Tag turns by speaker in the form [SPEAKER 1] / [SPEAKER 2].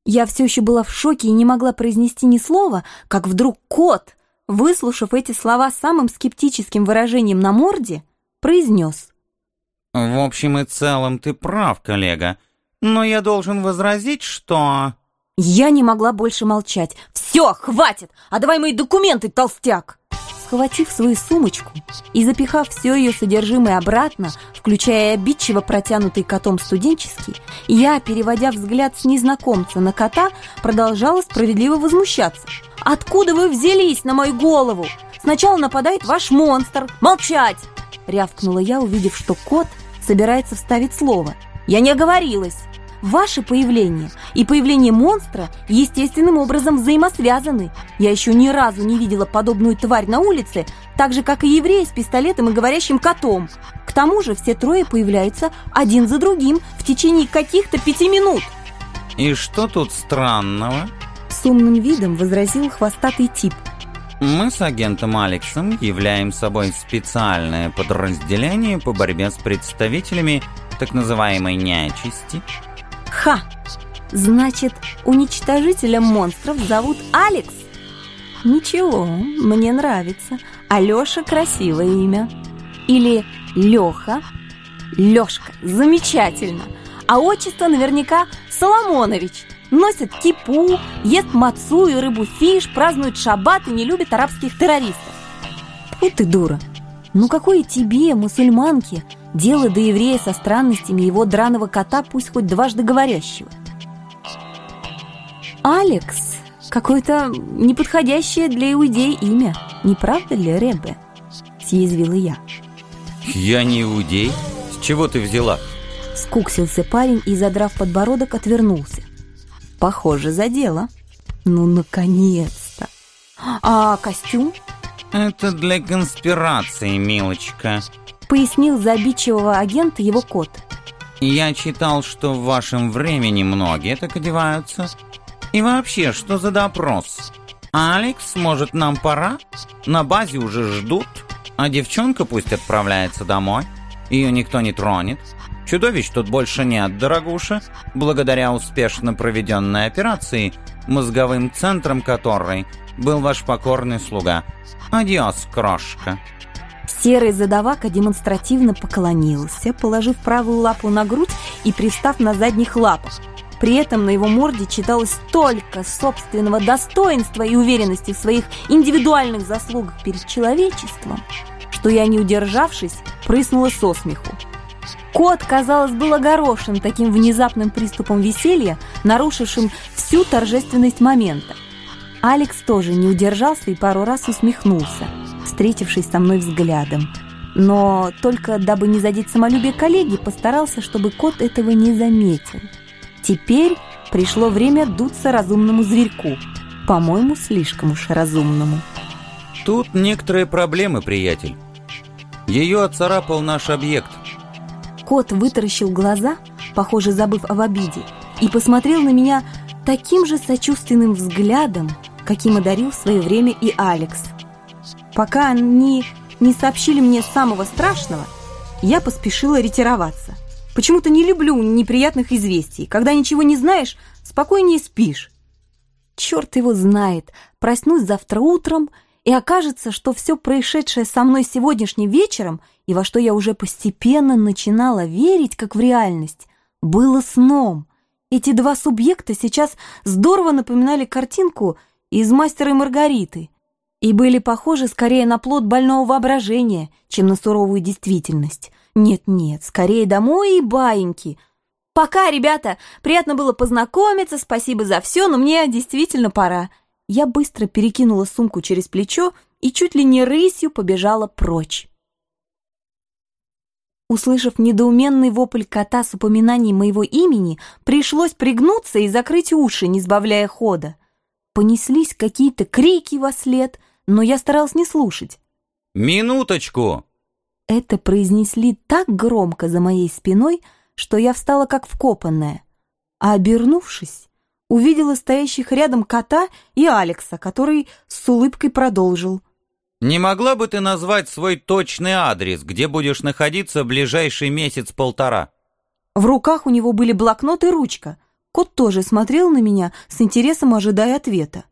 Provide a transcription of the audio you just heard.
[SPEAKER 1] Я все еще была в шоке и не могла произнести ни слова, как вдруг кот, выслушав эти слова самым скептическим выражением на морде, произнес:
[SPEAKER 2] «В общем и целом ты прав, коллега, но я должен возразить, что...»
[SPEAKER 1] Я не могла больше молчать. «Все, хватит! А давай мои документы, толстяк!» Схватив свою сумочку и запихав все ее содержимое обратно, включая обидчиво протянутый котом студенческий, я, переводя взгляд с незнакомца на кота, продолжала справедливо возмущаться. «Откуда вы взялись на мою голову? Сначала нападает ваш монстр! Молчать!» Рявкнула я, увидев, что кот собирается вставить слово. «Я не оговорилась! Ваше появление и появление монстра естественным образом взаимосвязаны. Я еще ни разу не видела подобную тварь на улице, так же, как и евреи с пистолетом и говорящим котом. К тому же все трое появляются один за другим в течение каких-то 5 минут».
[SPEAKER 2] «И что тут странного?»
[SPEAKER 1] С умным видом возразил хвостатый тип.
[SPEAKER 2] «Мы с агентом Алексом являем собой специальное подразделение по борьбе с представителями так называемой нечисти».
[SPEAKER 1] «Ха! Значит, уничтожителем монстров зовут Алекс? Ничего, мне нравится. Алеша — красивое имя. Или Леха. Лешка, замечательно. А отчество наверняка Соломонович. Носит кипу, ест мацу и рыбу-фиш, празднует шаббат и не любит арабских террористов. Фу ты, дура! Ну какое тебе, мусульманке, дело до еврея со странностями его драного кота, пусть хоть дважды говорящего?» «Алекс — какое-то неподходящее для иудея имя, не правда ли, Ребе?» — съязвила я.
[SPEAKER 2] «Я не иудей? С чего ты взяла?»
[SPEAKER 1] Скуксился парень и, задрав подбородок, отвернулся. Похоже, за дело. Ну, наконец-то! А костюм?
[SPEAKER 2] «Это для конспирации, милочка»,
[SPEAKER 1] — пояснил за обидчивого агента его кот.
[SPEAKER 2] «Я читал, что в вашем времени многие так одеваются. И вообще, что за допрос? Алекс, может, нам пора? На базе уже ждут, а девчонка пусть отправляется домой. Ее никто не тронет. Чудовищ тут больше нет, дорогуша, благодаря успешно проведенной операции, мозговым центром которой был ваш покорный слуга. Адьос, крошка».
[SPEAKER 1] Серый задавака демонстративно поклонился, положив правую лапу на грудь и пристав на задних лапах. При этом на его морде читалось столько собственного достоинства и уверенности в своих индивидуальных заслугах перед человечеством, что я, не удержавшись, прыснула со смеху. Кот, казалось, был огорошен таким внезапным приступом веселья, нарушившим всю торжественность момента. Алекс тоже не удержался и пару раз усмехнулся, встретившись со мной взглядом. Но только дабы не задеть самолюбие коллеги, постарался, чтобы кот этого не заметил. Теперь пришло время дуться разумному зверьку. По-моему, слишком уж разумному.
[SPEAKER 2] «Тут некоторые проблемы, приятель. Ее отцарапал наш объект».
[SPEAKER 1] Кот вытаращил глаза, похоже, забыв об обиде, и посмотрел на меня таким же сочувственным взглядом, каким одарил в свое время и Алекс. Пока они не сообщили мне самого страшного, я поспешила ретироваться. Почему-то не люблю неприятных известий. Когда ничего не знаешь, спокойнее спишь. Черт его знает, проснусь завтра утром, и окажется, что все происшедшее со мной сегодняшним вечером, и во что я уже постепенно начинала верить, как в реальность, было сном. Эти два субъекта сейчас здорово напоминали картинку из «Мастера и Маргариты» и были похожи скорее на плод больного воображения, чем на суровую действительность. Нет-нет, скорее домой и баиньки. Пока, ребята, приятно было познакомиться, спасибо за все, но мне действительно пора. Я быстро перекинула сумку через плечо и чуть ли не рысью побежала прочь. Услышав недоуменный вопль кота с упоминанием моего имени, пришлось пригнуться и закрыть уши, не сбавляя хода. Понеслись какие-то крики вослед, но я старалась не слушать.
[SPEAKER 2] «Минуточку!»
[SPEAKER 1] Это произнесли так громко за моей спиной, что я встала как вкопанная, а, обернувшись, увидела стоящих рядом кота и Алекса, который с улыбкой продолжил.
[SPEAKER 2] «Не могла бы ты назвать свой точный адрес, где будешь находиться ближайший месяц-полтора?»
[SPEAKER 1] В руках у него были блокнот и ручка. Кот тоже смотрел на меня с интересом, ожидая ответа.